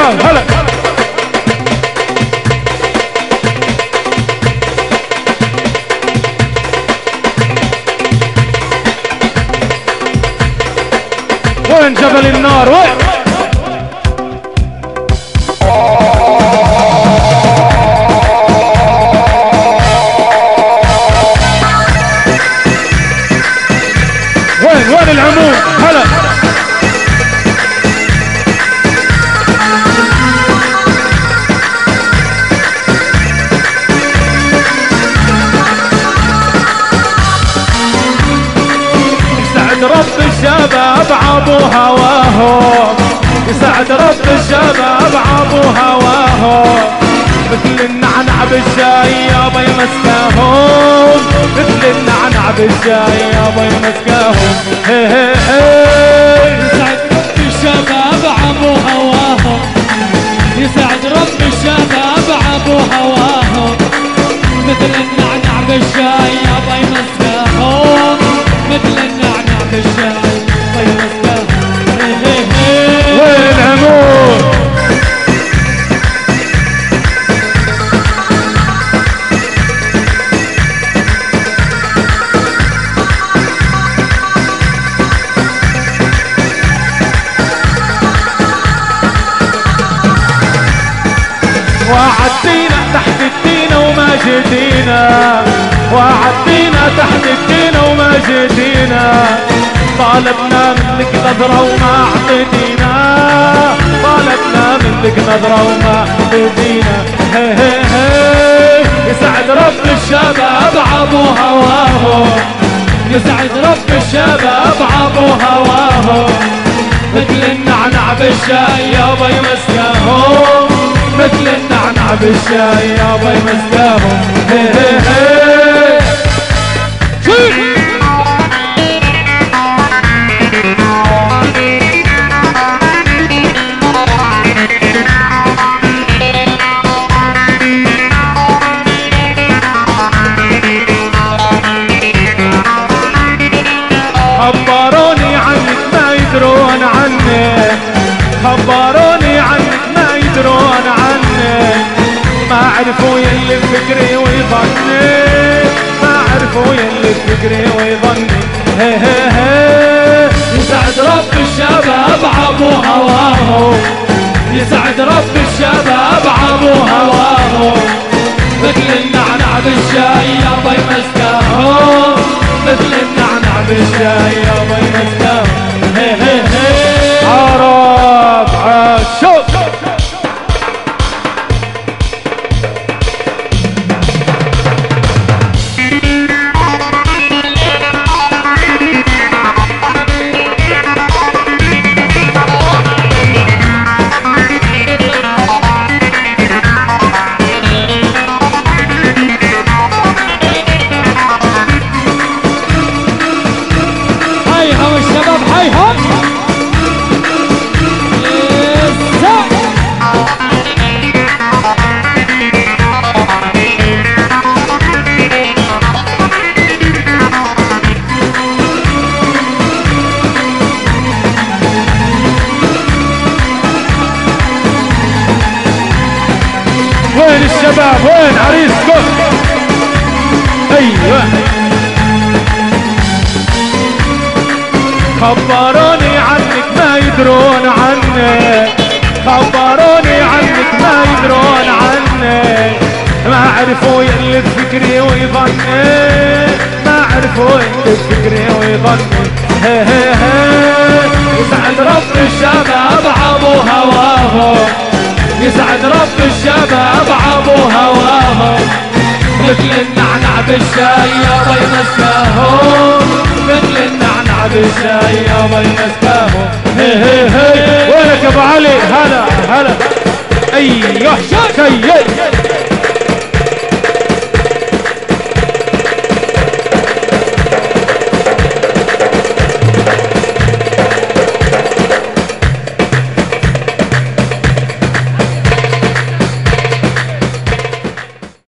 الشباب هلا. وين جبل النار وين؟ وين العمود هلا. يسعد رب الشباب عبو هواهم، يسعد رب الشباب عبو هواهم، مثل النعنع بالشاي يابا يمسكاهم، مثل النعنع بالشاي يابا يمسكاهم. هي هي هي. يسعد رب الشباب عبو هواهم، يسعد رب الشباب عبو هواهم، مثل النعنع بالشاي يابا يمسكاهم، مثل النعنع بالشاي يابا يمسكاهم. وين عمود؟ وعدينا تحت الدينا وما جدينا، وعدينا تحت الدينا وما جدينا، طالبنا منك نظرة وما اعطيتينا، طالبنا منك نظرة وما اعطيتينا. هي هي هي. يسعد رب الشباب عبو هواهم، يسعد رب الشباب عبو هواهم، مثل النعنع بالشاي يابا يمسكاهم، مثل النعنع بالشاي يابا يمسكاهم. هي هي هي. خبروني عنك ما يدرون عنك، خبروني عنك ما يدرون عنك، ما عرفوا يلي بفكري ويظني، ما عرفوا يلي بفكري ويظني. هي هي هي. يسعد رب الشباب عبو هواهم، يسعد رب الشباب عبو هواهم، مثل النعنع بالشاي يابا يمسكاهم، مثل النعنع بالشاي يابا يمسكاهم. هي هي هي. عرب عاشق. هيهم الشباب هيهم. وين الشباب وين عريسكم؟ ايوه. خبروني عنك ما يدرون عنك، خبروني عنك ما يدرون عنك، ما عرفوا يلي بفكري ويظني، ما عرفوا يلي بفكري ويظني. هي هي هي. يسعد رب الشباب عبو هواهم، يسعد رب الشباب عبو هواهم، مثل النعنع بالشاي يابا يمسكاهم، مثل النعنع بالشاي يابا يمسكاهم. هي هي هي. وينك يا ابو علي؟ هلا هلا. ايوه شيء